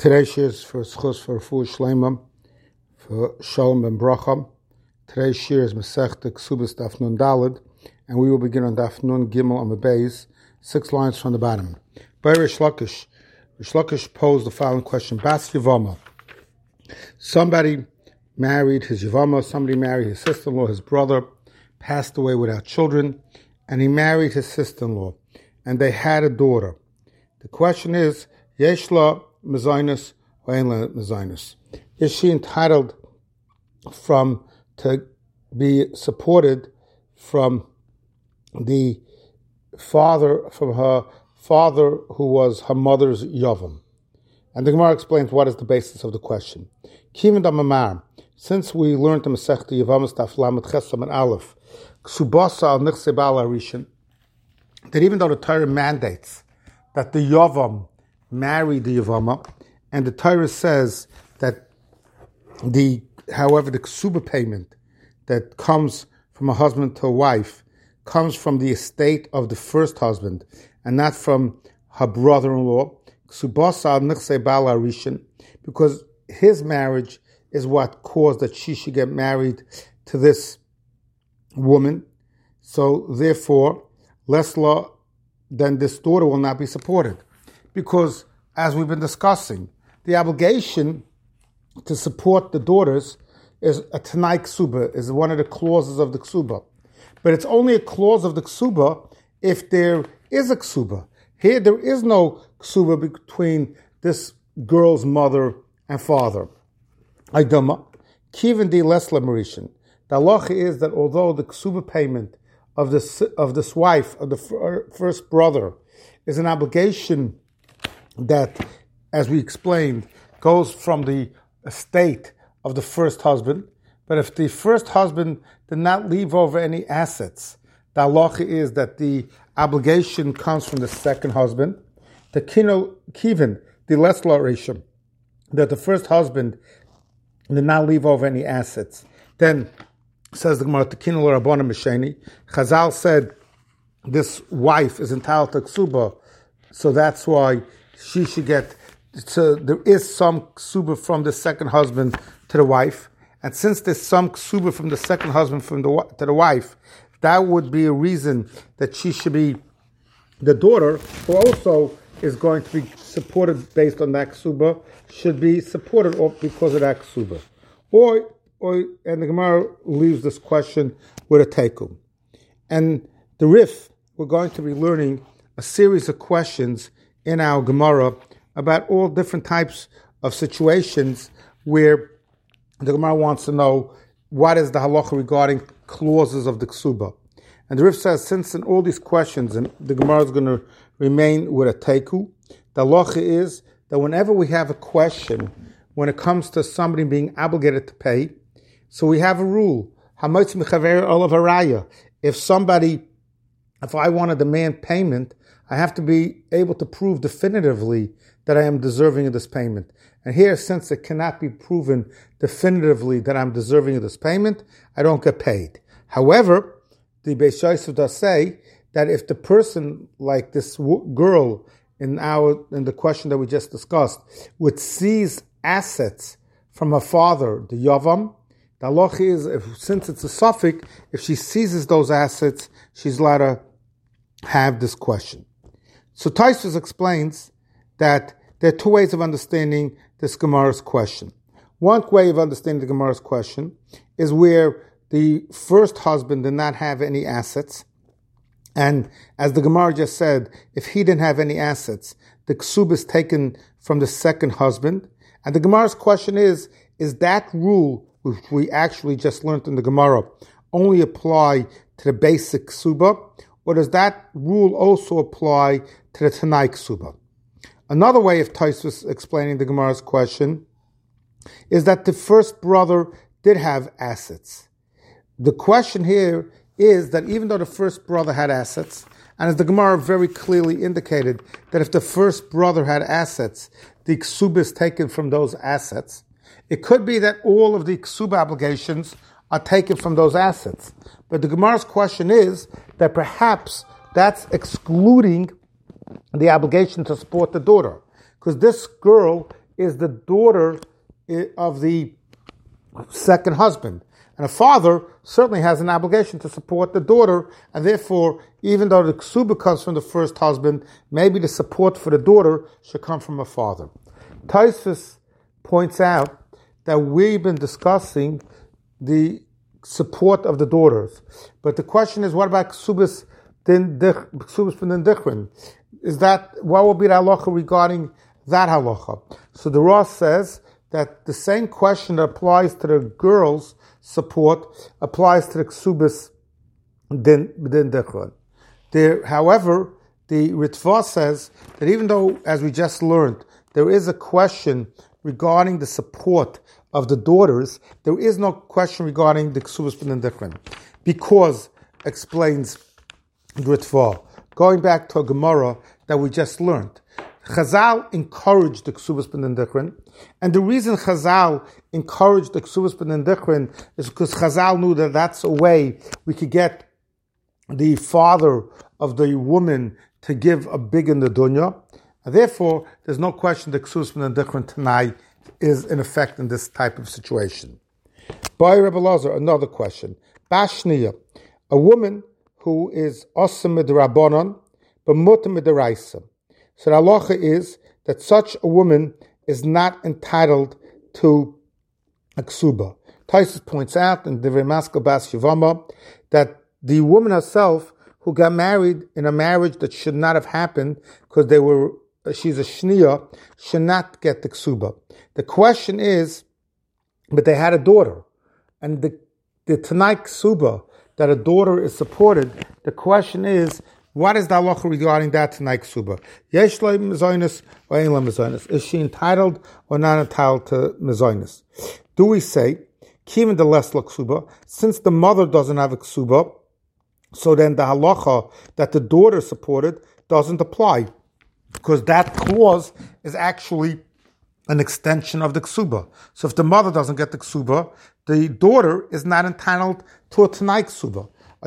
Today's shir is for Schus for Fu Shleima, for Shalom ben Bracha. Today's shir is Masechta Ksubas Daf Nun Daled, and we will begin on Daf Nun Gimel on the base, 6 lines from the bottom. By Rish Lakish posed the following question: Bas Yavama. Somebody married his Yavama, somebody married his sister-in-law, his brother passed away without children, and he married his sister-in-law, and they had a daughter. The question is, Yeshla Mezainis or Einla Mezainis? Is she entitled to be supported from her father who was her mother's Yavam? And the Gemara explains what is the basis of the question. Kivin Damamar, since we learned the Masechta Yavamas Daf Lamed Chesam and Aleph, Ksubasa al Nichse Bal Arishin, that even though the Torah mandates that the Yavam marry the Yavama, and the Torah says that however the Ksuba payment that comes from a husband to a wife comes from the estate of the first husband and not from her brother-in-law, Ksubasa al Nichse Bal Arishin, because his marriage is what caused that she should get married to this woman. So therefore, less law, then this daughter will not be supported. Because, as we've been discussing, the obligation to support the daughters is a Tanai Ksuba, is one of the clauses of the Ksuba. But it's only a clause of the Ksuba if there is a Ksuba. Here, there is no Ksuba between this girl's mother and father. Aydama, Kivin di Lesla Marishan. The halacha is that although the Ksuba payment of this wife, of the first brother, is an obligation that, as we explained, goes from the estate of the first husband. But if the first husband did not leave over any assets, the halacha is that the obligation comes from the second husband. The kivin, the lesla rishon, that the first husband did not leave over any assets. Then, says the Gemara, Tekinu l'Rabbana Misheni, Chazal said this wife is entitled to ksuba, so that's why she should get. So there is some ksuba from the second husband to the wife, and since there's some ksuba from the second husband to the wife, that would be a reason that she should be, the daughter, who also is going to be supported based on that ksuba, should be supported because of that ksuba. And the Gemara leaves this question with a teikum. And the Rif, we're going to be learning a series of questions in our Gemara about all different types of situations where the Gemara wants to know what is the halacha regarding clauses of the ksuba. And the Rif says, since in all these questions, and the Gemara is going to remain with a teiku, the halacha is that whenever we have a question, when it comes to somebody being obligated to pay, so we have a rule. If I want to demand payment, I have to be able to prove definitively that I am deserving of this payment. And here, since it cannot be proven definitively that I'm deserving of this payment, I don't get paid. However, the Beis Yosef does say that if the person, like this girl in the question that we just discussed, would seize assets from her father, the Yavam, the halacha is, since it's a suffix, if she seizes those assets, she's allowed to have this question. So Tosfos explains that there are two ways of understanding this Gemara's question. One way of understanding the Gemara's question is where the first husband did not have any assets, and as the Gemara just said, if he didn't have any assets, the ksuba is taken from the second husband. And the Gemara's question is that rule, which we actually just learned in the Gemara, only apply to the basic ksuba, or does that rule also apply to the Tanai ksuba? Another way of Tosfos explaining the Gemara's question is that the first brother did have assets. The question here is that even though the first brother had assets, and as the Gemara very clearly indicated, that if the first brother had assets, the ksuba is taken from those assets. It could be that all of the ksuba obligations are taken from those assets. But the Gemara's question is that perhaps that's excluding the obligation to support the daughter. Because this girl is the daughter of the second husband. And a father certainly has an obligation to support the daughter, and therefore, even though the ksuba comes from the first husband, maybe the support for the daughter should come from a father. Tosfos points out that we've been discussing the support of the daughters. But the question is, what about ksubas ben dichrin? Is that, what will be the halacha regarding that halacha? So the Rosh says that the same question that applies to the girls' support applies to the ksubas ben dichrin. However, the Ritva says that even though, as we just learned, there is a question regarding the support of the daughters, there is no question regarding the ksubas ben dichrin. Because, explains Ritva, going back to a Gemara that we just learned, Chazal encouraged the ksubas ben dichrin, and the reason Chazal encouraged the ksubas ben dichrin is because Chazal knew that that's a way we could get the father of the woman to give a big in the dunya, and therefore there's no question that ksubas ben dichrin tonight is in effect in this type of situation. By Rebbe Lazar, another question. Bashniya, a woman who is osam midrabanan, but mutar midaraisa. So the halacha is that such a woman is not entitled to a ksuba. Tosfos points out in Divrei Maskil Bas Yevama that the woman herself who got married in a marriage that should not have happened because she's a shniya, should not get the ksuba. The question is, but they had a daughter, and the Tanai ksuba that a daughter is supported, the question is, what is the halacha regarding that Tanai ksuba? Yesh lo mezonos or ein lo mezonos? Is she entitled or not entitled to mezonos? Do we say, kiven de les lo ksuba, since the mother doesn't have a ksuba, so then the halacha that the daughter supported doesn't apply, because that clause is actually an extension of the ksuba. So if the mother doesn't get the ksuba, the daughter is not entitled to a Tanai ksuba.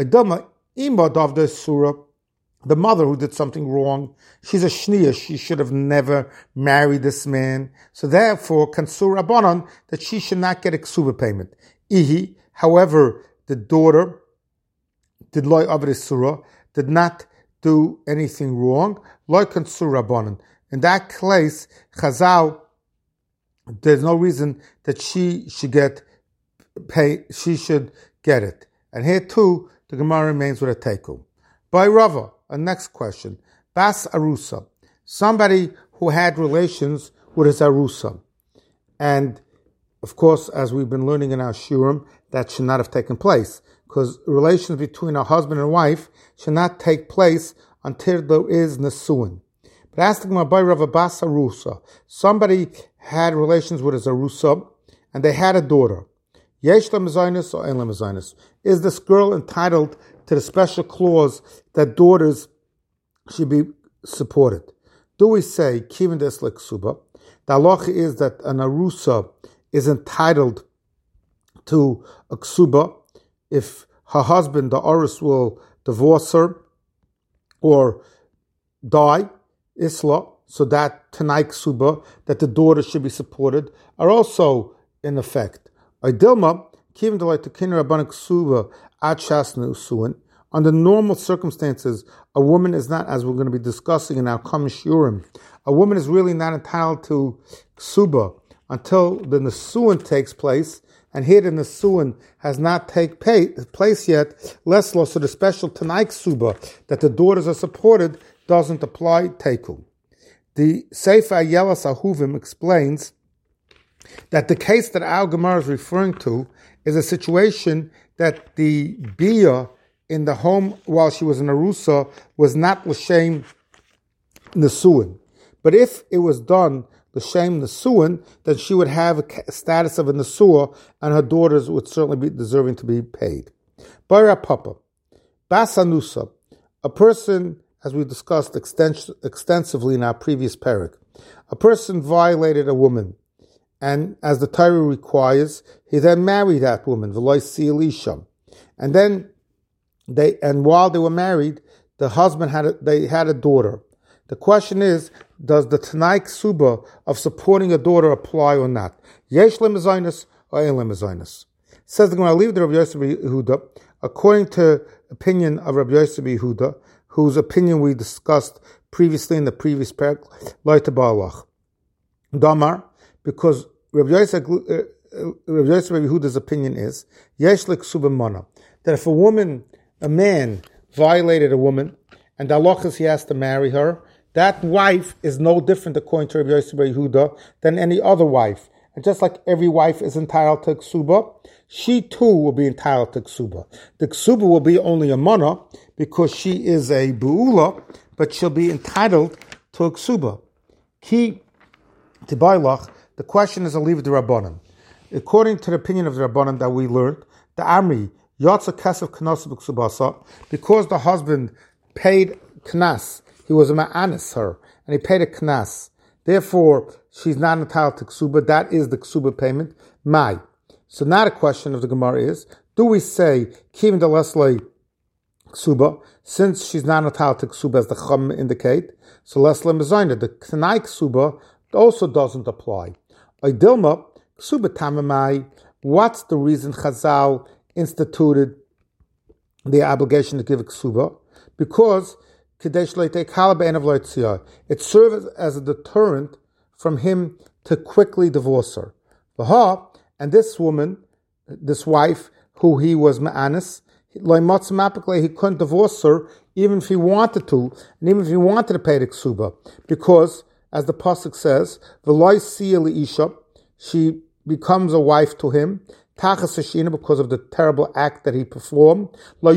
The mother who did something wrong, she's a shniya, she should have never married this man. So therefore, kansur rabbanon, that she should not get a ksuba payment. Ihi, however, the daughter did loy avrisura, did not do anything wrong, loy kansur rabbanon. In that case, Chazal, there's no reason that she should get it. And here too, the Gemara remains with a teku. By Rava, a next question. Bas Arusa, somebody who had relations with his Arusa. And, of course, as we've been learning in our Shurim, that should not have taken place, because relations between a husband and wife should not take place until there is Nesuin. But asking my boy Rava Bas Arusa, somebody had relations with his Arusa, and they had a daughter. Yesh la mezonos or ein la mezonos? Is this girl entitled to the special clause that daughters should be supported? Do we say, kiven des le ksuba, the halacha is that an arusa is entitled to a ksuba if her husband, the orus, will divorce her or die, isla, so that Tanai ksuba, that the daughter should be supported, are also in effect. Dilma, kiven de to kinner abanik ksuba at shasnu suin. Under normal circumstances, a woman is not, as we're going to be discussing in our Kam Shurim, a woman is really not entitled to ksuba until the nesuin takes place, and here the nesuin has not taken place yet. Less law, so the special Tanai ksuba that the daughters are supported doesn't apply. Teku. The Sefer Yelas Ahuvim explains that the case that our Gemara is referring to is a situation that the bia in the home while she was in Arusa was not l'shem nesuin. But if it was done l'shem nesuin, then she would have a status of a nesua, and her daughters would certainly be deserving to be paid. Bara Papa, Basanusa, a person, as we discussed extensively in our previous parak, a person violated a woman, and as the Torah requires, he then married that woman, v'lo yisil isha, and then while they were married, the husband had a daughter. The question is, does the Tanai Ksuba of supporting a daughter apply or not? Yesh lemezainis or ein lemezainis? Says the Gemara, leave the Rabbi Yosef Yehuda, according to opinion of Rabbi Yosef Yehuda, whose opinion we discussed previously in the previous parak, loy tabalach. Damar, because Rabbi Yosef Yehuda's opinion is, yesh leksuba mana, that if a man violated a woman, and the halacha is he has to marry her, that wife is no different, according to Rabbi Yosef Yehuda, than any other wife. And just like every wife is entitled to ksuba, she too will be entitled to ksuba. The ksuba will be only a mana because she is a bu'ula, but she'll be entitled to a ksuba. Ki tibaylach, the question is a leave the Rabbanan. According to the opinion of the Rabbanan that we learned, the Amri, Yatsa Kesef Knas b'Ksubasa, because the husband paid Knas, he was a ma'anis her, and he paid a Knas. Therefore, she's not entitled to Ksuba. That is the Ksuba payment. Mai. So now the question of the Gemara is, do we say, Kivin de Leslie Ksuba, since she's not entitled to Ksuba as the Chum indicate, so Leslie Mezayna, the Tanai Ksuba also doesn't apply. Dilma, Ksuba Tamamai, what's the reason Chazal instituted the obligation to give a Ksuba? Because it serves as a deterrent from him to quickly divorce her. And this woman, this wife, who he was ma'anis, he couldn't divorce her even if he wanted to, and even if he wanted to pay the ksuba, because, as the pasuk says, she becomes a wife to him, because of the terrible act that he performed,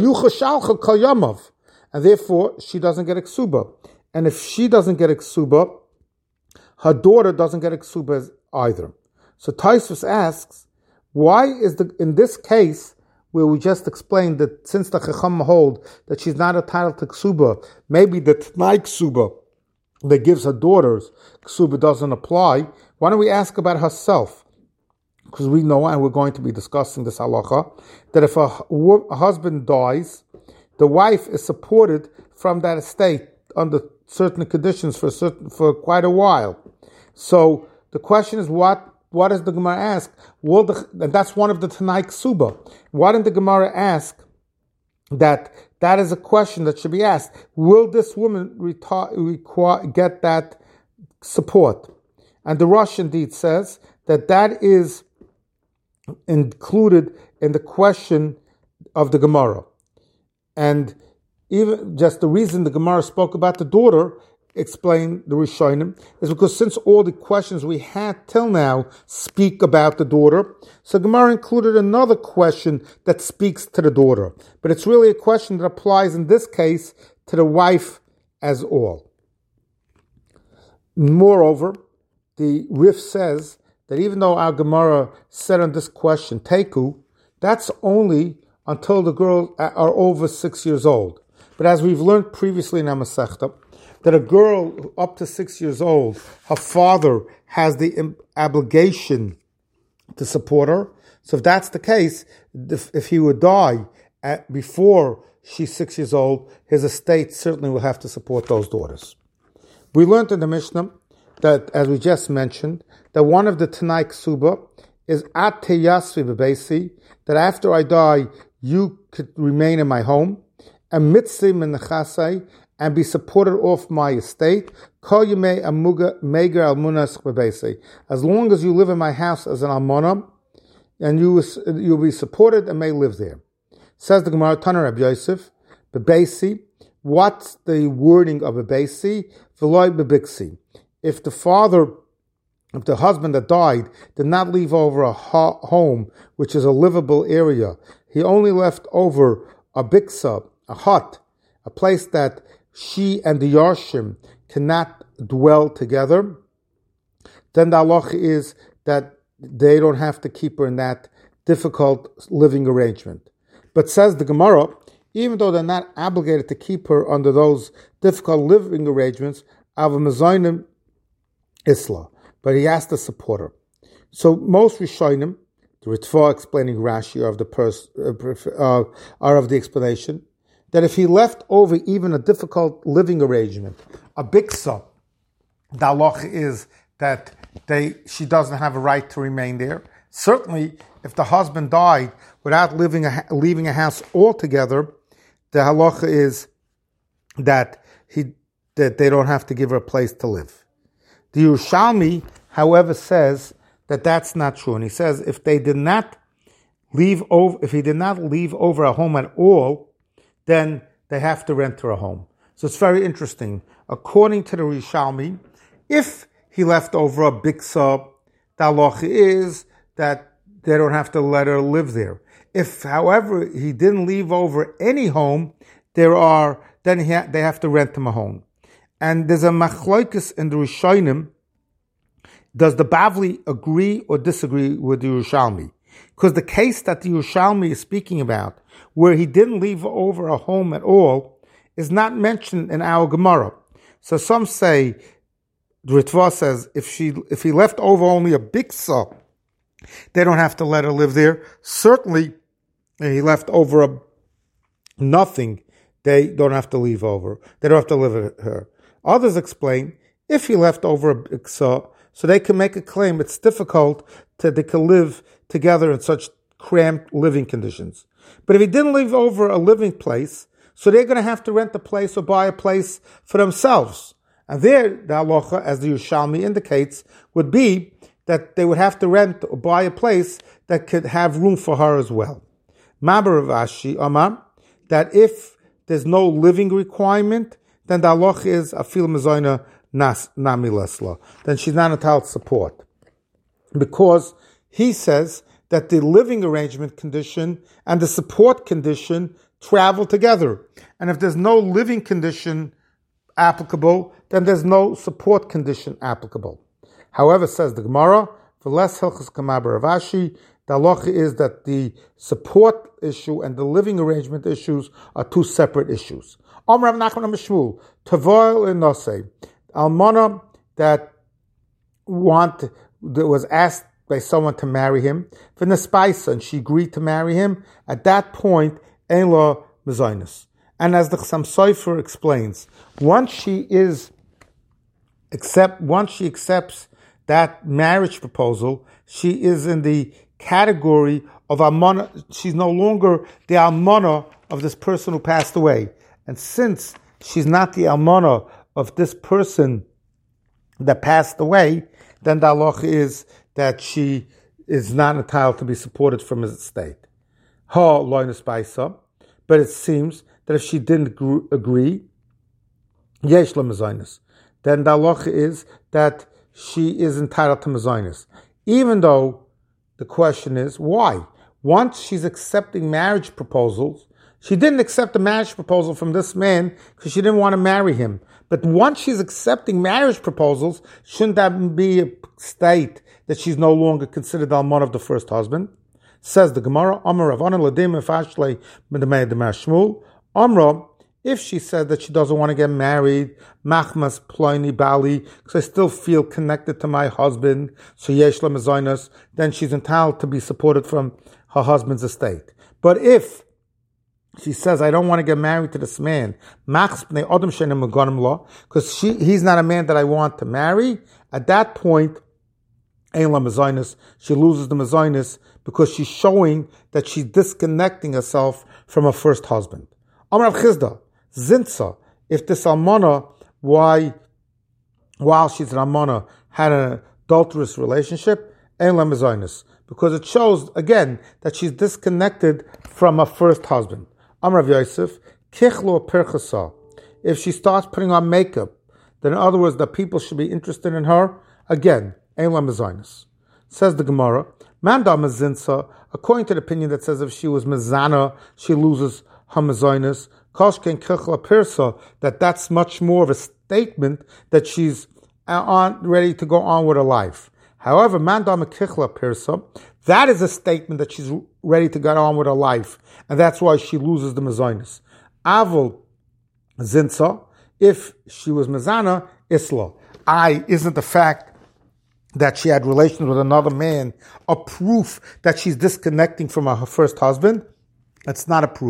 and therefore she doesn't get a ksuba. And if she doesn't get a ksuba, her daughter doesn't get a ksuba either. So Tosfos asks, why is in this case, where we just explained that since the Chacham hold that she's not entitled to ksuba, maybe the Tanai ksuba that gives her daughters ksuba doesn't apply, why don't we ask about herself? Because we know, and we're going to be discussing this halacha, that if a husband dies, the wife is supported from that estate under certain conditions for quite a while. So the question is, what does the Gemara ask? And that's one of the Tanai Ksuba. Why didn't the Gemara ask that is a question that should be asked? Will this woman get that support? And the Rosh indeed says that is included in the question of the Gemara. And even just the reason the Gemara spoke about the daughter, explain the Rishonim, is because since all the questions we had till now speak about the daughter, so Gemara included another question that speaks to the daughter. But it's really a question that applies in this case to the wife as all. Moreover, the Rif says that even though our Gemara said on this question, Teku, that's only until the girls are over 6 years old. But as we've learned previously in our Masechta, that a girl up to 6 years old, her father has the obligation to support her. So if that's the case, if he would die before she's 6 years old, his estate certainly will have to support those daughters. We learned in the Mishnah that, as we just mentioned, that one of the Tanai Ksuba is at teyasvi bebeisi, that after I die, you could remain in my home, and mitzvah menachasai, and be supported off my estate, as long as you live in my house as an almana, and you'll be supported and may live there. Says the Gemara, Tana Rabbi Yosef, bebeisi. What's the wording of bebeisi? V'loy bebiksi. If the husband that died did not leave over a home, which is a livable area, he only left over a biksa, a hut, a place that she and the Yarshim cannot dwell together, then the halacha is that they don't have to keep her in that difficult living arrangement. But says the Gemara, even though they're not obligated to keep her under those difficult living arrangements, avamazainim isla, but he has to support her. So most Rishonim, the Ritva explaining Rashi are of the explanation that if he left over even a difficult living arrangement, a biksa, the halacha is that she doesn't have a right to remain there. Certainly, if the husband died without leaving a house altogether, the halacha is that they don't have to give her a place to live. The Yerushalmi, however, says that that's not true, and he says if he did not leave over a home at all, then they have to rent her a home. So it's very interesting. According to the Yerushalmi, if he left over a biksa, the halacha is that they don't have to let her live there. If, however, he didn't leave over any home, they have to rent him a home. And there's a machloikis in the Rishonim. Does the Bavli agree or disagree with the Yerushalmi? Because the case that the Yerushalmi is speaking about, where he didn't leave over a home at all, is not mentioned in our Gemara. So some say, the Ritva says, if he left over only a biksa, they don't have to let her live there. Certainly, if he left over nothing, they don't have to leave over. They don't have to live with her. Others explain, if he left over a biksa, so they can make a claim it's difficult they can live together in such cramped living conditions. But if he didn't leave over a living place, so they're going to have to rent a place or buy a place for themselves. And there, the halacha, as the Yerushalmi indicates, would be that they would have to rent or buy a place that could have room for her as well. Mabar Rav Ashi Amar, that if there's no living requirement, then the halacha is afil mezayna nami lesla. Then she's not entitled to support. Because he says that the living arrangement condition and the support condition travel together. And if there's no living condition applicable, then there's no support condition applicable. However, says the Gemara, for less hilchos kamaber Rav Ashi, the halacha is that the support issue and the living arrangement issues are two separate issues. Rav Nachman Shmuel, Tavoil and Nosei, Almana that was asked by someone to marry him, for Nespaisa, and she agreed to marry him. At that point, Ein Lo Mezainis. And as the Chassam Sofer explains, once she accepts that marriage proposal, she is in the category of almana. She's no longer the almana of this person who passed away. And since she's not the almana of this person that passed away, then the halacha is that she is not entitled to be supported from his estate. Ha loinus baisa, but it seems that if she didn't agree, yesh la mezainis, then the halacha is that she is entitled to mezainis. Even though the question is, why? Once she's accepting marriage proposals, she didn't accept a marriage proposal from this man because she didn't want to marry him. But once she's accepting marriage proposals, shouldn't that be a state that she's no longer considered the almana of the first husband? Says the Gemara, Amar Rav Anan Ladim Fashlei Medamei Demar Shmuel. Amra, if she said that she doesn't want to get married, Machmas Ploini Bali, because I still feel connected to my husband, so Yesh La Mezainas, then she's entitled to be supported from her husband's estate. But if she says, I don't want to get married to this man, because he's not a man that I want to marry, at that point, Ein La Mezainas, she loses the Mezainas because she's showing that she's disconnecting herself from her first husband. Amar Rav Chizda, Zinsa, if this almana, while she's an almana, had an adulterous relationship, Ein La Mezainas, because it shows, again, that she's disconnected from her first husband. Amar Rav Yosef, Kichlo Perchasa, if she starts putting on makeup, then in other words, that people should be interested in her, again, Ein La Mezainas. Says the Gemara, Manda Mezinsa, according to the opinion that says if she was Mezana, she loses her Mezainas, Koshken Kichla Persa, that's much more of a statement that she's ready to go on with her life. However, Manda Kichla Persa, that is a statement that she's ready to get on with her life, and that's why she loses the Mezainas. Avol Zinsa, if she was Mezana, Isla. Isn't the fact that she had relations with another man a proof that she's disconnecting from her first husband? That's not a proof.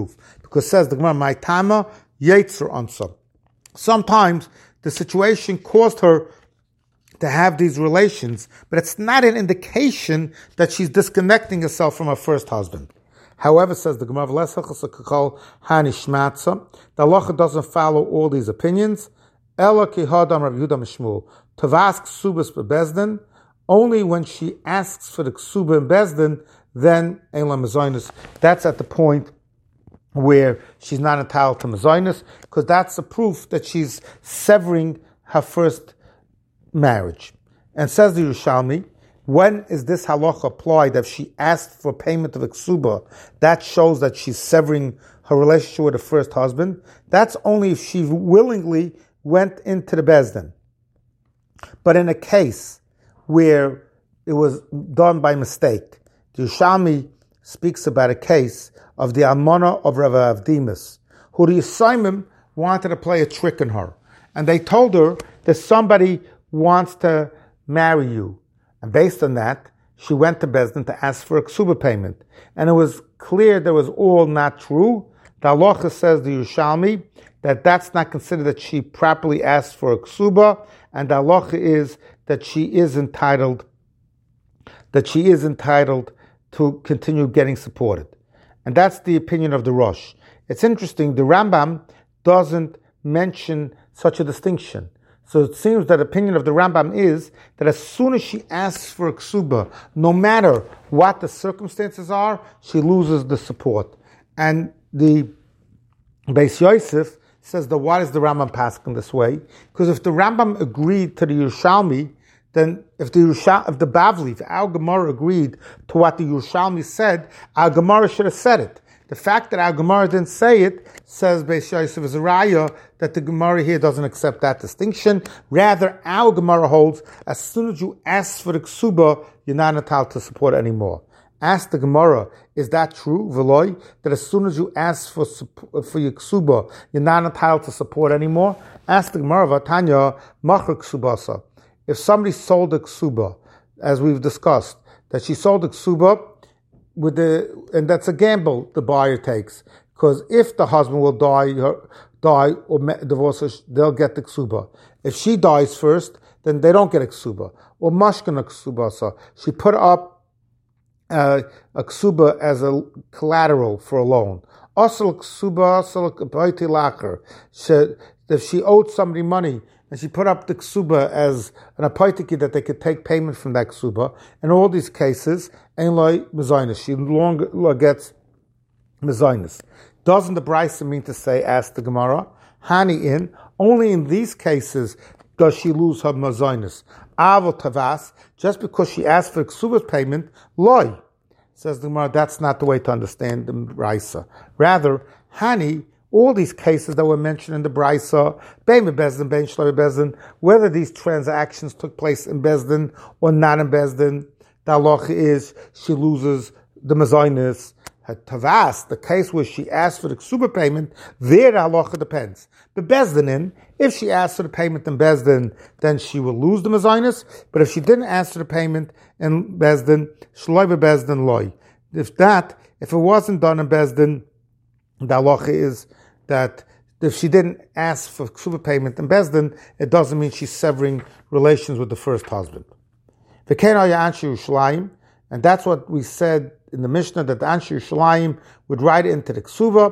Because says the Gemara, my tama yetzer ansa. Sometimes the situation caused her to have these relations, but it's not an indication that she's disconnecting herself from her first husband. However, says the Gemara, the halacha doesn't follow all these opinions. Ela ki hadam Rav Yehuda Mishmul. Tavask ksubas bebezdin. Only when she asks for the ksuba in bezdin, then ein la mezainis. That's at the point where she's not entitled to mezainis, because that's the proof that she's severing her first marriage. And says the Yerushalmi, when is this halacha applied? If she asked for payment of a ksuba, that shows that she's severing her relationship with her first husband. That's only if she willingly went into the bezdin. But in a case where it was done by mistake, the Yerushalmi speaks about a case of the Almana of Rav Avdimus, who the Yisraelim wanted to play a trick on her. And they told her that somebody wants to marry you. And based on that, she went to Bezdin to ask for a ksuba payment. And it was clear that it was all not true. The halacha says, the Yerushalmi, that that's not considered that she properly asked for a ksuba, and the halacha is that she is entitled to continue getting supported. And that's the opinion of the Rosh. It's interesting, the Rambam doesn't mention such a distinction. So it seems that the opinion of the Rambam is that as soon as she asks for a ksuba, no matter what the circumstances are, she loses the support. And the Beis Yosef says that why is the Rambam passing this way? Because if the Rambam agreed to the Yerushalmi, then if the Bavli, if our Gemara agreed to what the Yerushalmi said, our Gemara should have said it. The fact that our Gemara didn't say it, says Beis Yosef, is a raya that the Gemara here doesn't accept that distinction. Rather, our Gemara holds, as soon as you ask for the ksuba, you're not entitled to support anymore. Ask the Gemara, is that true, Veloy? That as soon as you ask for your ksuba, you're not entitled to support anymore? Ask the Gemara, Vatanya, machar ksubasa. If somebody sold a ksuba, as we've discussed, that she sold a ksuba, and that's a gamble the buyer takes, because if the husband will die or divorce her, they'll get the ksuba. If she dies first, then they don't get a ksuba. Or mashkan a ksuba. So she put up a ksuba as a collateral for a loan. Also ksuba, if she owed somebody money, and she put up the ksuba as an apoitiki that they could take payment from that ksuba. In all these cases, ein loy mezainis. She no longer gets mezainis. Doesn't the Brisa mean to say, ask the Gemara, hani in, only in these cases does she lose her mezainis. Avol tavas, just because she asked for ksuba's payment, loy. Says the Gemara, that's not the way to understand the Brisa. Rather, hani, all these cases that were mentioned in the Brisa, Bein Bezdin, Bein Shloi Bezdin, whether these transactions took place in Bezdin or not in Bezdin, the halacha is she loses the mezainis. Tavas, the case where she asked for the ksuba payment, there the halacha depends. But Bezdin, if she asked for the payment in Bezdin, then she will lose the mezainis. But if she didn't ask for the payment in Bezdin, Shloi Bezdin loy. If it wasn't done in Bezdin, the halacha is that if she didn't ask for ksuba payment in Bezdin, it doesn't mean she's severing relations with the first husband. And that's what we said in the Mishnah, that the Anshe Yerushalayim would write into the ksuba,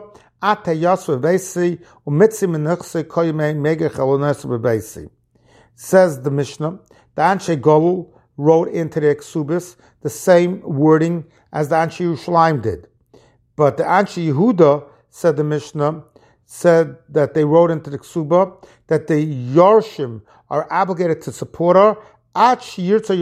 says the Mishnah, the Anshe Golul wrote into the ksubis the same wording as the Anshe Yerushalayim did. But the Anshe Yehuda, said the Mishnah, said that they wrote into the ksuba that the Yarshim are obligated to support her until the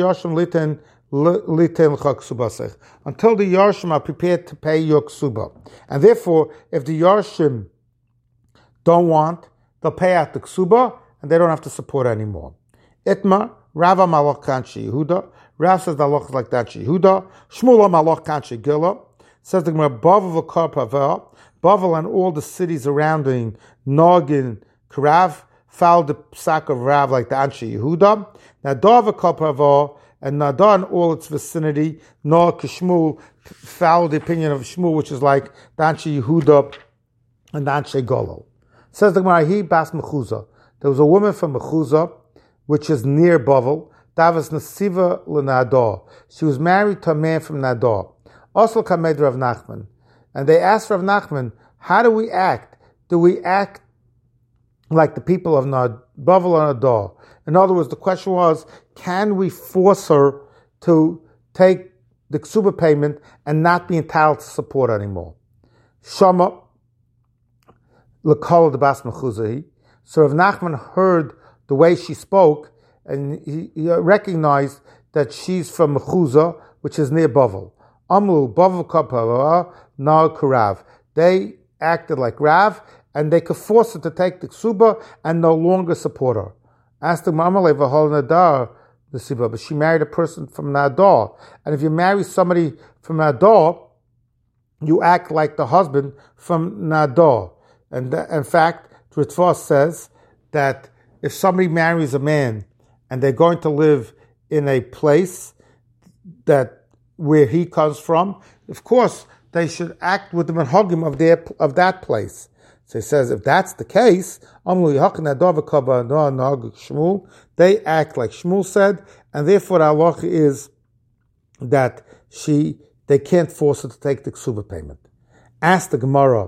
Yarshim are prepared to pay your ksuba. And therefore, if the Yarshim don't want, they'll pay out the ksuba and they don't have to support her anymore. Itma, Rava Malach Kanshi Yehuda. Rav says the halach is like that Yehuda. Shmuel Malach Kanshi Gila. Says the Gemara, Bavel v'kar pavel, Bavel and all the cities surrounding Nogin, Karav, followed the psak of Rav like the Anshe Yehuda. Nadar v'kar pavel, and Nadar and all its vicinity, Nor Kishmul, followed the opinion of Shmuel, which is like the Anshe Yehuda and Anshe Golol. Says the Gemara, he bas Mechuzah. There was a woman from Mechuzah, which is near Bavel. Davas Nasiva l'Nador. She was married to a man from Nador. Also Kamed Rav Nachman. And they asked Rav Nachman, how do we act? Do we act like the people of Bavel or Nador? In other words, the question was, can we force her to take the ksuba payment and not be entitled to support anymore? Shama l'kol the bas Mechuzah. So Rav Nachman heard the way she spoke, and he recognized that she's from Mechuzah, which is near Bavel. Amlu Bavel kapara na karav. They acted like Rav, and they could force her to take the ksuba and no longer support her. Asked the Mamalei v'hol nadar the siba, but she married a person from Nadar, and if you marry somebody from Nadar, you act like the husband from Nadar. And in fact, Ritva says that if somebody marries a man and they're going to live in a place that where he comes from, of course they should act with the minhagim of that place. So he says, if that's the case, they act like Shmuel said, and therefore the halacha is that they can't force her to take the ksuba payment. Ask the Gemara,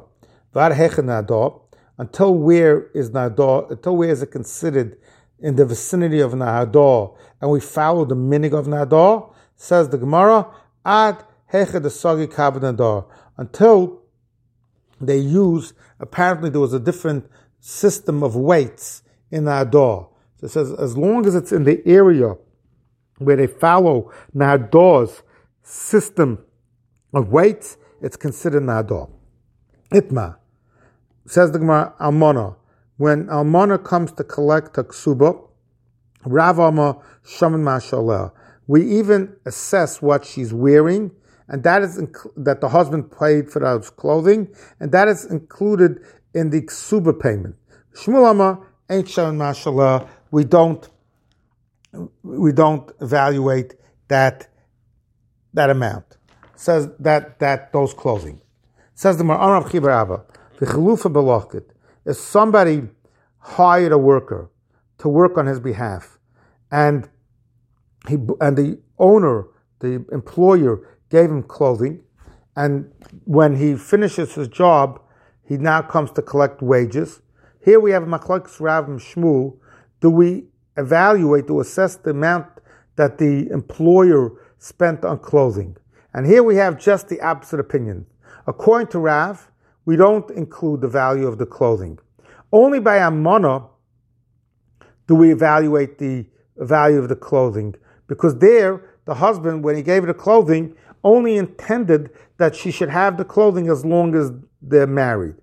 until where is Nador? Until where is it considered in the vicinity of Nador, and we follow the minig of Nador? Says the Gemara, ad hechad asagi kab Nador. Until they use, apparently there was a different system of weights in Nador. So it says, as long as it's in the area where they follow Nador's system of weights, it's considered Nador. Itma. Says the Gemara, Almana. When Almana comes to collect a ksuba, Rav Amar Shaman Mashallah, we even assess what she's wearing, and that is that the husband paid for those clothing, and that is included in the ksuba payment. Shmuel Amar ain't Shaman Mashallah. We don't evaluate that amount. Says that those clothing. Says the Gemara, Rav Chibar Abba. If somebody hired a worker to work on his behalf, and the owner, the employer, gave him clothing, and when he finishes his job, he now comes to collect wages. Here we have Machlokes Rav and Shmuel. Do we evaluate, to assess the amount that the employer spent on clothing? And here we have just the opposite opinion. According to Rav, we don't include the value of the clothing. Only by Amana do we evaluate the value of the clothing, because there, the husband, when he gave her the clothing, only intended that she should have the clothing as long as they're married.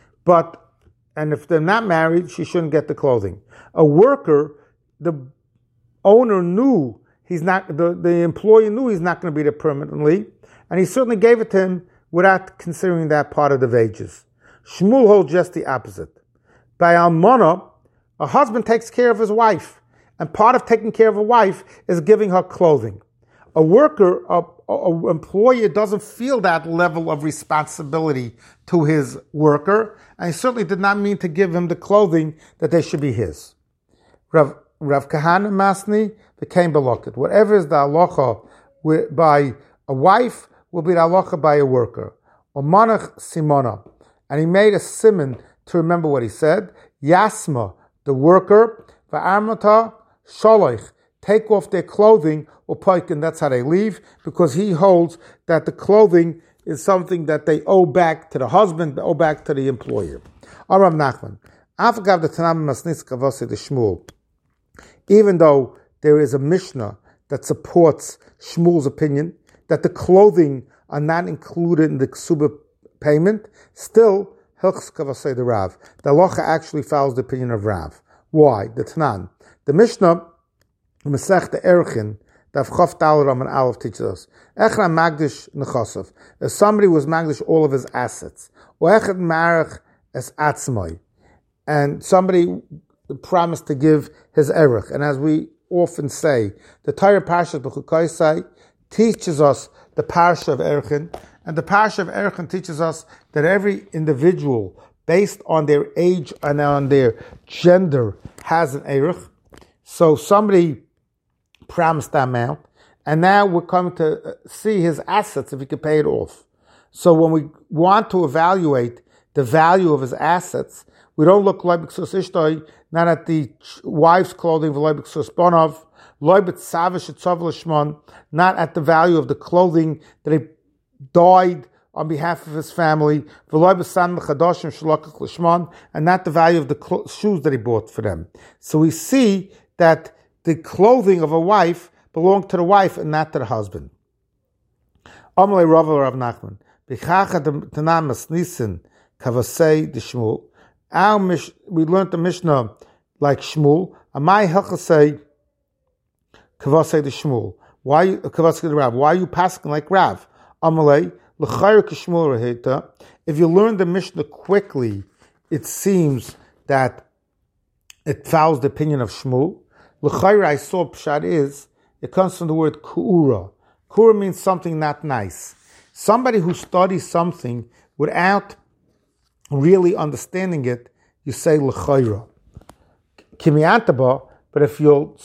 And if they're not married, she shouldn't get the clothing. A worker, the owner knew the employee knew he's not going to be there permanently, and he certainly gave it to him without considering that part of the wages. Shmuel holds just the opposite. By Almana, a husband takes care of his wife, and part of taking care of a wife is giving her clothing. A worker, a employer doesn't feel that level of responsibility to his worker, and he certainly did not mean to give him the clothing that they should be his. Rav Kahana Masni became Balokit. Whatever is the halacha by a wife will be the halacha by a worker. Omanach Simona. And he made a simon to remember what he said. Yasma, the worker, Va'armata Sholoich, take off their clothing, or poikin, that's how they leave, because he holds that the clothing is something that they owe back to the husband, they owe back to the employer. Aram Nachman. Afagav the Tanam Masnis Kavose the Shmuel. Even though there is a Mishnah that supports Shmuel's opinion, that the clothing are not included in the ksuba payment, still, Hilchs Kavasei the Rav. The halacha actually follows the opinion of Rav. Why? The Tanan. The Mishnah, Masech Erchin, Daf Chof Dal and Aleph teaches us. Echra Magdish Nechasav. If somebody was Magdish all of his assets, or Echad Marach es Atzmai, and somebody promised to give his Erech, and as we often say, the Torah Parashat B'chukaisai teaches us the Parsha of Erchin, and the Parsha of Erchin teaches us that every individual based on their age and on their gender has an erich. So somebody promised that amount, and now we're coming to see his assets if he can pay it off. So when we want to evaluate the value of his assets, we don't look loibiksus ishtoi, not at the wife's clothing, loibiksus bonov, loibit savish etzov lishmon, not at the value of the clothing that he died on behalf of his family, and not the value of the shoes that he bought for them. So we see that the clothing of a wife belonged to the wife and not to the husband. Amalei Rav Rav Nachman. We learned the Mishnah like Shmuel. Amai Hachasei Kavasei the Shmuel. Why Kavasei the Rav? Why are you passing like Rav? Amalei L'chayr Kishmuel Reheta. If you learn the Mishnah quickly, it seems that it follows the opinion of Shmuel. L'chayr, I saw pshat is, it comes from the word ku'ura. Ku'ura means something not nice. Somebody who studies something without really understanding it, you say l'chayra. Kimiantaba, but if you'll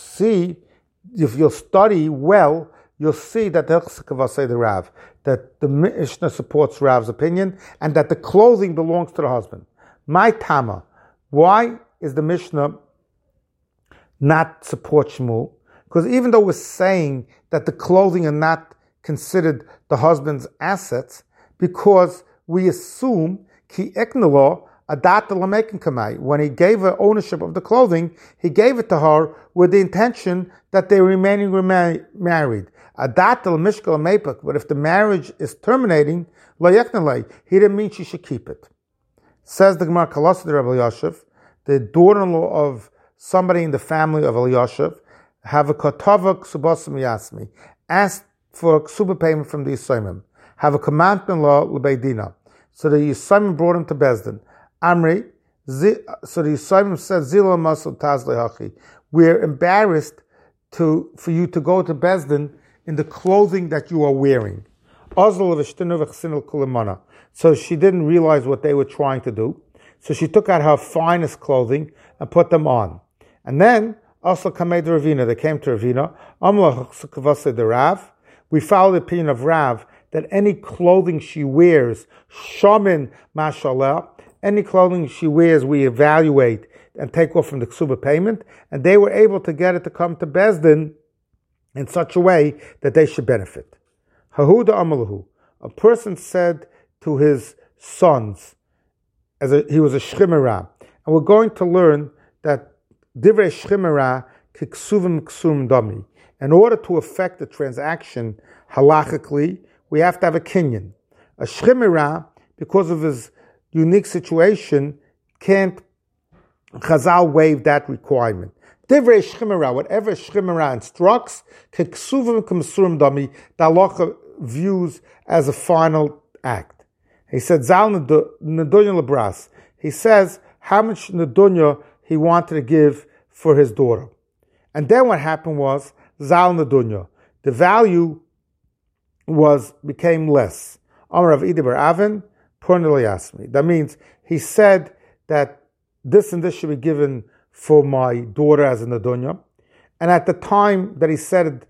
study well, you'll see that the Rav, that the Mishnah supports Rav's opinion, and that the clothing belongs to the husband. My Tama, why is the Mishnah not support Shmuel? Because even though we're saying that the clothing are not considered the husband's assets, because we assume ki eknalo adat l'mekin kamai. When he gave her ownership of the clothing, he gave it to her with the intention that they remaining married. Adat l'mishkal mepak. But if the marriage is terminating, lo yeknalei, he didn't mean she should keep it. Says the Gemara Kalasa de Rabbi Yashiv, the daughter-in-law of somebody in the family of Eliashiv, have a kotava ksubasim yasmi, asked for a ksuba payment from the Yisraelim, have a commandment law l'beidina. So the Yisraelim brought him to Bezdin. Amri, so the Yisraelim said, Zila masal taz lehachi. We're embarrassed for you to go to Bezdin in the clothing that you are wearing. So she didn't realize what they were trying to do. So she took out her finest clothing and put them on. And then, also Kamei de Ravina, they came to Ravina. We follow the opinion of Rav that any clothing she wears, shamin mashallah, any clothing she wears, we evaluate and take off from the ksuba payment, and they were able to get it to come to Bezdin in such a way that they should benefit. Hahuda amalahu, a person said to his sons, he was a shchimera, and we're going to learn that divrei shchimera kiksuvim ksum dami. In order to affect the transaction halachically, we have to have a kinyan. A shchimera, because of his unique situation, can't Chazal waive that requirement. Divrei shchimera, whatever shchimera instructs, kiksuvim k'msurim dami, the halacha views as a final act. He said, Zal nedunya lebras. He says how much nedunya he wanted to give for his daughter. And then what happened was, Zal nedunya. The value became less. Amar of Idibar Avin, Purnil. That means he said that this and this should be given for my daughter as a nedunya. And at the time that he said it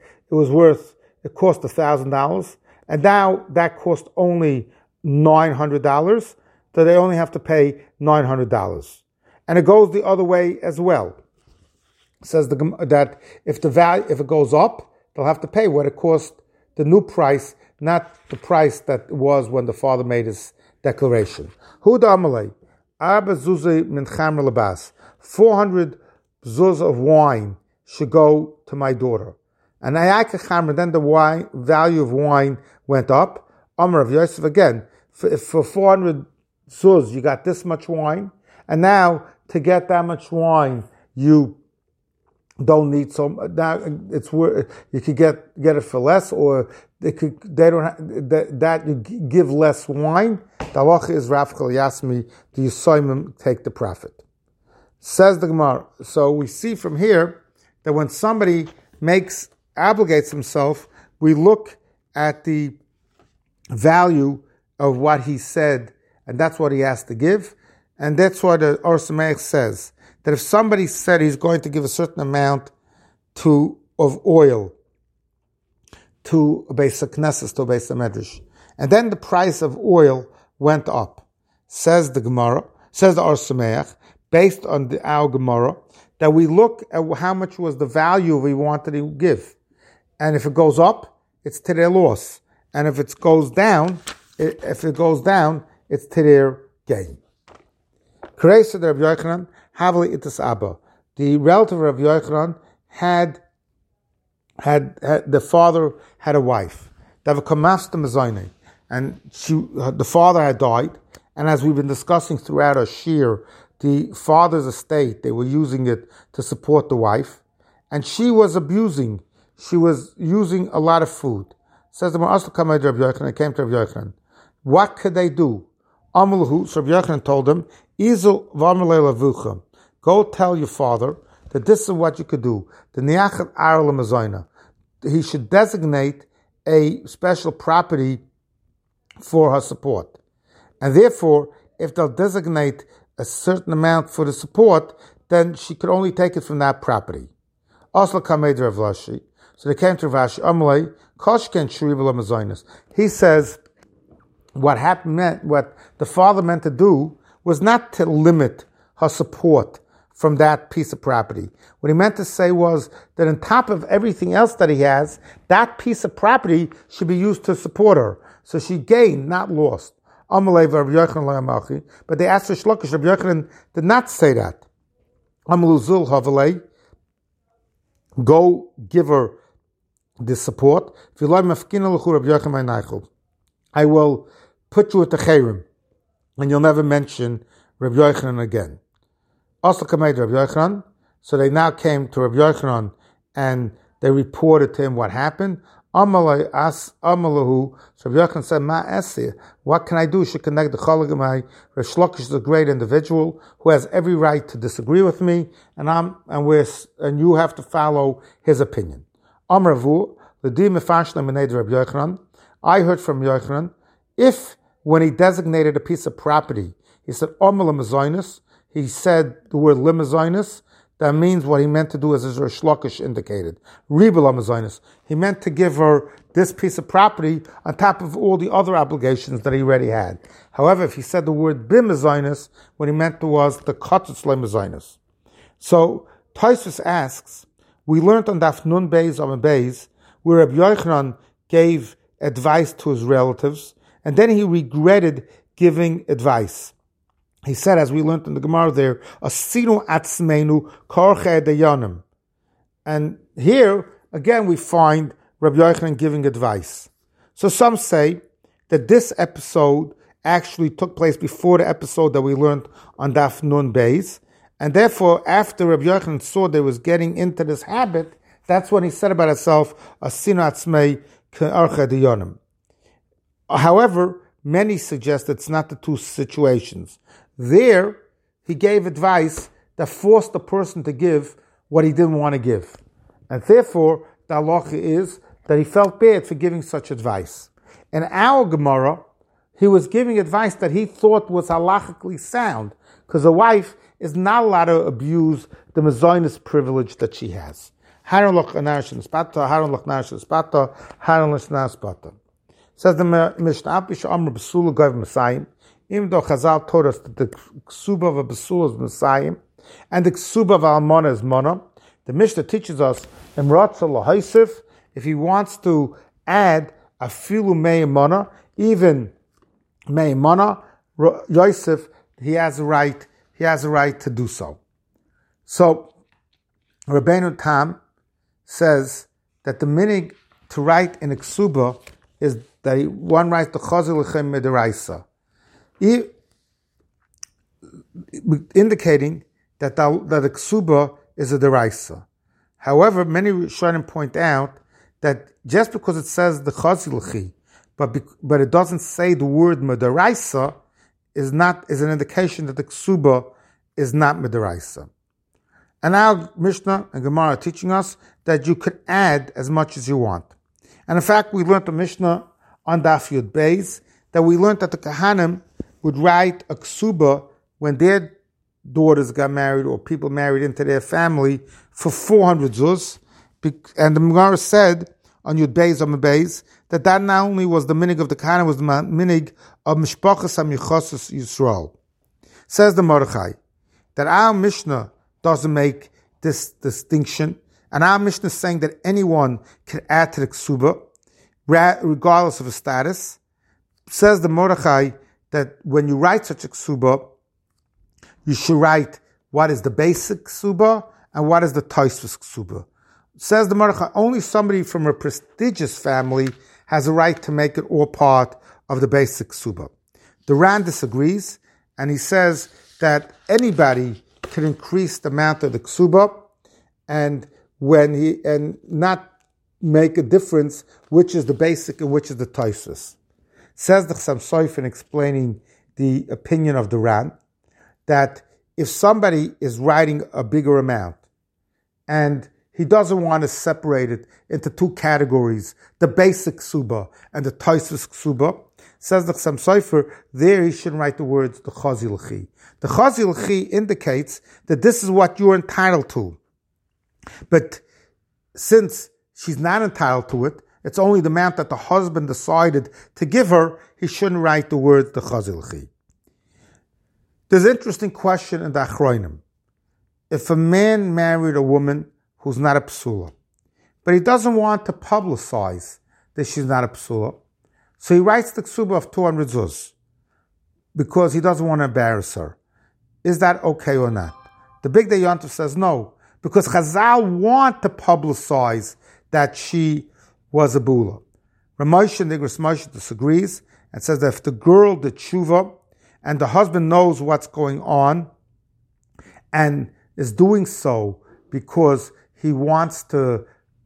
cost $1,000. And now that cost only $900, so they only have to pay $900. And it goes the other way as well. It says that if it goes up, they'll have to pay what it cost, the new price, not the price that it was when the father made his declaration. Huda Amalei, Abba Zuzi min Chamr Labas, 400 zuz of wine should go to my daughter. And Ayaka Chamr, then the value of wine went up. Amar of Yosef again, for 400 zuz, you got this much wine, and now to get that much wine, you don't need so. Now it's worth. You could get it for less, or you give less wine. The halacha is Rafchal Yasmi. The Yisraelim take the profit. Says the Gemara. So we see from here that when somebody obligates himself, we look at the value of what he said, and that's what he has to give. And that's why the Or Sameach says that if somebody said he's going to give a certain amount of oil to a Beis HaKnesses, to a Beis HaMedrash, and then the price of oil went up, says the Gemara, says the Or Sameach, based on our Gemara, that we look at how much was the value we wanted to give. And if it goes up, it's to their loss. And if it goes down, it's to their gain. Kreisa the Rabbi Yochanan, Havli Itas Abba. The relative of Rabbi Yochanan had the father had a wife. And the father had died. And as we've been discussing throughout our shir, the father's estate, they were using it to support the wife. And she was using a lot of food. Says the Ma'asla Kamei Rabbi Yochanan, it came to Rabbi Yochanan. What could they do? Amalahu, so Rabbi Yochanan told him, Izul v'amalei lavucha. Go tell your father that this is what you could do. The niachat ar l'mazoina. He should designate a special property for her support. And therefore, if they'll designate a certain amount for the support, then she could only take it from that property. Asla Kamei Rav Lashi. So they came to Rav Ashi, Amalei, Koshken Shuribala Mazoinus. He says, what the father meant to do was not to limit her support from that piece of property. What he meant to say was that on top of everything else that he has, that piece of property should be used to support her. So she gained, not lost. But they asked for Shlokish. Rabbi Yochanan did not say that. Go give her the support. I will put you at the Chayrim, and you'll never mention Rabbi Yochanan again. So they now came to Rabbi Yochanan and they reported to him what happened. Amalahu, so Rabbi Yochanan said, Ma esir, what can I do? She connect the Chalagamai. Rav Shlokish is a great individual who has every right to disagree with me, and you have to follow his opinion. Amravu, l'di mefashna minei Rabbi Yochanan. I heard from Yochanan, if when he designated a piece of property, he said Omel Mazoinus, he said the word Limazoinus, that means what he meant to do, as Rish Lakish indicated. Ribel Amazoinus. He meant to give her this piece of property on top of all the other obligations that he already had. However, if he said the word Bimazoinus, what he meant was the Kotutz Lemazoinus. So, Tosfos asks, we learned on Daf Nun Beis Amud Beis, where Rabbi Yochanan gave advice to his relatives, and then he regretted giving advice. He said, as we learned in the Gemara there, Asinu atzmeinu korche deyanim. And here, again, we find Rabbi Yochanan giving advice. So some say that this episode actually took place before the episode that we learned on Daf Nun Beis, and therefore, after Rabbi Yochanan saw they was getting into this habit, that's when he said about himself, Asinu atzmei korche deyanim. However, many suggest it's not the two situations. There, he gave advice that forced the person to give what he didn't want to give. And therefore, the halacha is that he felt bad for giving such advice. In our Gemara, he was giving advice that he thought was halachically sound, because a wife is not allowed to abuse the mazoinus privilege that she has. Says the Mishnah, even though Chazal told us that the ksuba of a basula is Messiah and the ksuba of almana is mana, the Mishnah teaches us if he wants to add a filu mei mana, even mei mana, Yosef, he has a right to do so. So Rabbeinu Tam says that the minig to write in a ksuba is that one writes the chazil lechem midiraisa, indicating that the ksuba is a deraisa. However, many Rishonim point out that just because it says the chazilchi, but it doesn't say the word medaraisa, is an indication that the ksuba is not medaraisa. And now Mishnah and Gemara are teaching us that you could add as much as you want. And in fact, we learned the Mishnah on Daf Yud Beis that we learned that the Kahanim would write a ksuba when their daughters got married or people married into their family for 400 zuz. And the Gemara said on Yud Beis Amud Beis that not only was the minig of the Kahana, was the minig of Mishpachas HaMichosos Yisrael. Says the Mordechai that our Mishnah doesn't make this distinction, and our Mishnah is saying that anyone can add to the ksuba, regardless of his status. Says the Mordechai that when you write such a ksuba, you should write what is the basic ksuba and what is the Tosfos ksuba. Says the Mordechai, only somebody from a prestigious family has a right to make it all part of the basic ksuba. The Ran disagrees, and he says that anybody can increase the amount of the ksuba and not make a difference which is the basic and which is the Tosfos. Says the Chassam Sofer in explaining the opinion of the Ran, that if somebody is writing a bigger amount and he doesn't want to separate it into two categories, the basic ksuba and the Tosfos ksuba, says the Chassam Sofer, there he shouldn't write the words the Chazil Chi. The Chazil Chi indicates that this is what you're entitled to. But since she's not entitled to it, it's only the amount that the husband decided to give her, he shouldn't write the words the Chazil Chi. There's an interesting question in the Achronim. If a man married a woman who's not a psula, but he doesn't want to publicize that she's not a psula, so he writes the ksuba of 200 zuz because he doesn't want to embarrass her. Is that okay or not? The Big Day Yontif says no, because Chazal want to publicize that she was a bula. Ramosha Nigras Moshe disagrees and says that if the girl did tshuva and the husband knows what's going on and is doing so because he wants to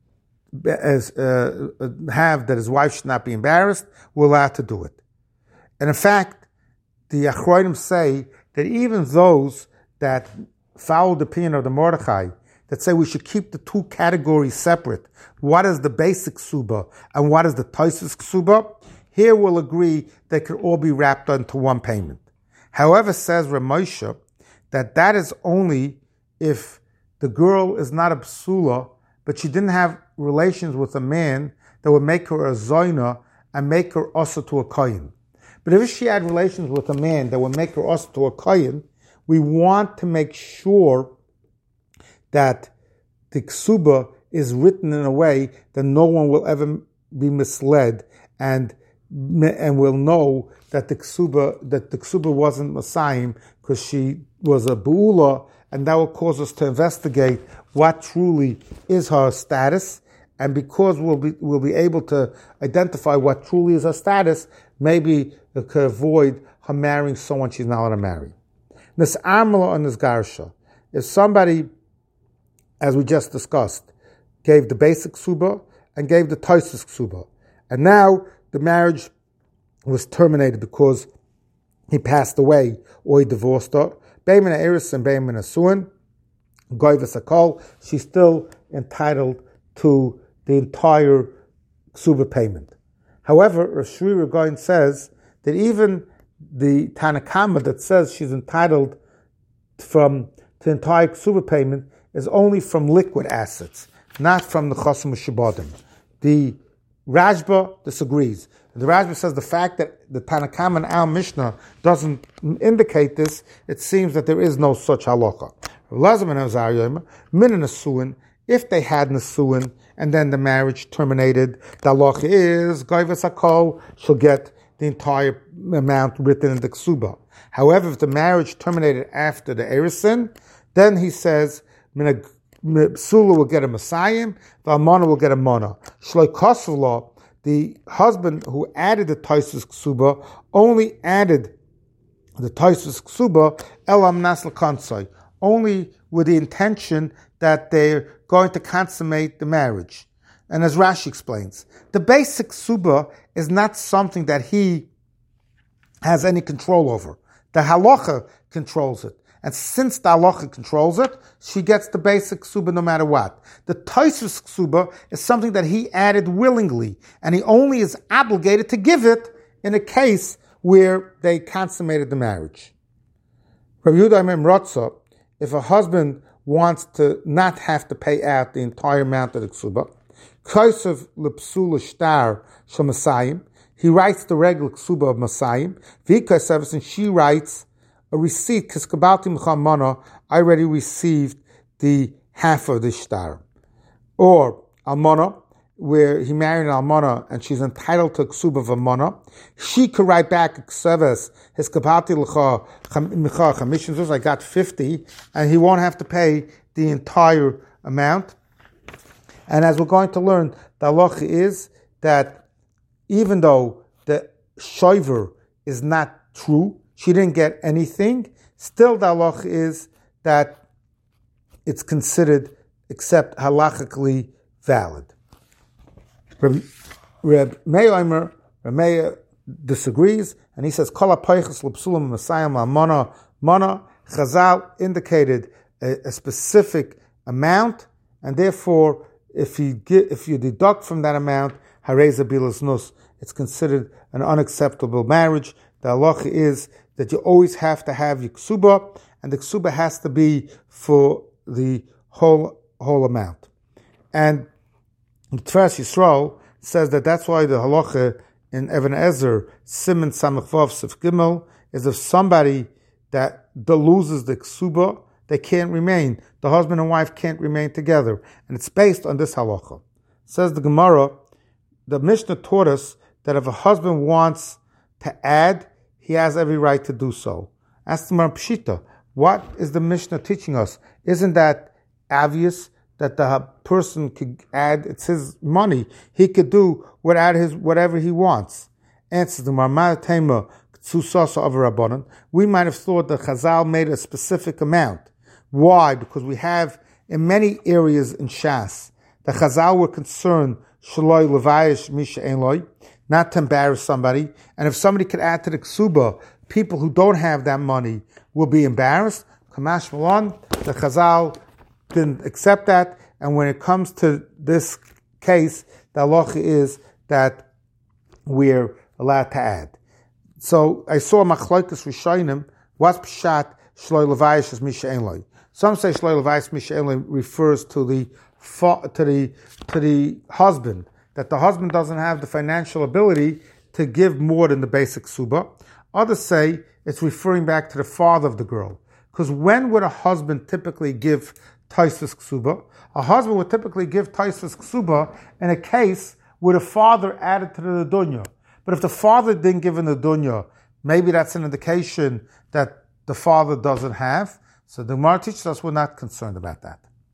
have that his wife should not be embarrassed, we're allowed to do it. And in fact, the Achronim say that even those that follow the opinion of the Mordechai, that say we should keep the two categories separate, what is the basic ksuba and what is the Tosfos ksuba, here we'll agree they could all be wrapped into one payment. However, says Ramosha, that is only if the girl is not a psula, but she didn't have relations with a man that would make her a zoina and make her also to a kohen. But if she had relations with a man that would make her also to a kohen, we want to make sure that the ksuba is written in a way that no one will ever be misled and will know that the ksuba wasn't Messiah because she was a bu'ula, and that will cause us to investigate what truly is her status. And because we'll be able to identify what truly is her status, maybe it could avoid her marrying someone she's not allowed to marry. This amla and this garsha, if somebody, as we just discussed, gave the basic ksuba and gave the Tosfos ksuba, and now the marriage was terminated because he passed away or he divorced her, Beimin Eris and Beimin Asuin, Goyves Akol, she's still entitled to the entire ksuba payment. However, Rav Shri Regain says that even the Tanakama that says she's entitled to the entire ksuba payment is only from liquid assets, not from the Chosam Shabadim. The Rashba disagrees. The Rashba says the fact that the Tanakama and Al Mishnah doesn't indicate this, it seems that there is no such halacha. If they had Nasuin and then the marriage terminated, the halacha is Goyves Hakol shall get the entire amount written in the ksuba. However, if the marriage terminated after the erisin, then he says Psula will get a Messiah, the Almana will get a Mona. Shloi Kosovla, the husband who added the Tosfos ksuba, only added the Tosfos ksuba elam nasl kansai, only with the intention that they're going to consummate the marriage. And as Rashi explains, the basic ksuba is not something that he has any control over. The halacha controls it. And since the halacha controls it, she gets the basic ksuba no matter what. The Tosfos ksuba is something that he added willingly, and he only is obligated to give it in a case where they consummated the marriage. Rabbi Yehuda Omer Rotza, if a husband wants to not have to pay out the entire amount of the ksuba, Kaisav lepsula shtar shel Masayim, he writes the regular ksuba of Masayim, V'ikaisav, and she writes a receipt, Kiskabalti Mechamana, I already received the half of the shtar. Or Almana, where he married an almana and she's entitled to a ksuba of almana, she could write back kseves his kapati l'cha micha chamishin. I got 50, and he won't have to pay the entire amount. And as we're going to learn, the halacha is that even though the shoiver is not true, she didn't get anything, still the halacha is that it's considered except halachically valid. Reb Meir disagrees, and he says, "Kol ha'peiches l'psulim Masayim la'amana mana." Chazal indicated a specific amount, and therefore, if you deduct from that amount, hareza bilas nus, it's considered an unacceptable marriage. The halacha is that you always have to have your ksuba, and the ksuba has to be for the whole amount. And Tfas Yisrael says that that's why the halacha in Even Ezer, Siman Samach Vav Sif Gimel, is if somebody that loses the ksuba, they can't remain. The husband and wife can't remain together. And it's based on this halacha. Says the Gemara, the Mishnah taught us that if a husband wants to add, he has every right to do so. Ask the Gemara Pshita, what is the Mishnah teaching us? Isn't that obvious? That the person could add, it's his money. He could do whatever he wants. Answers the Marmar Tema Tsusasa of Rabbanan. We might have thought that Chazal made a specific amount. Why? Because we have in many areas in Shas, the Chazal were concerned Shaloi Levayish Misha Einloi, not to embarrass somebody. And if somebody could add to the Ksuba, people who don't have that money will be embarrassed. Kamash Malon, the Chazal didn't accept that, and when it comes to this case, the halacha is that we're allowed to add. So I saw Machlokes Rishonim, what's pshat Shloi Levayish is Misha Einloi. Some say Shloi Levayish Misha Einloi refers to the husband, that the husband doesn't have the financial ability to give more than the basic suba. Others say it's referring back to the father of the girl. Because when would a husband typically give Taisus Ksuba? A husband would typically give Taisus Ksuba in a case where the father added to the dunya. But if the father didn't give in the dunya, maybe that's an indication that the father doesn't have. So the Gemara teaches us we're not concerned about that.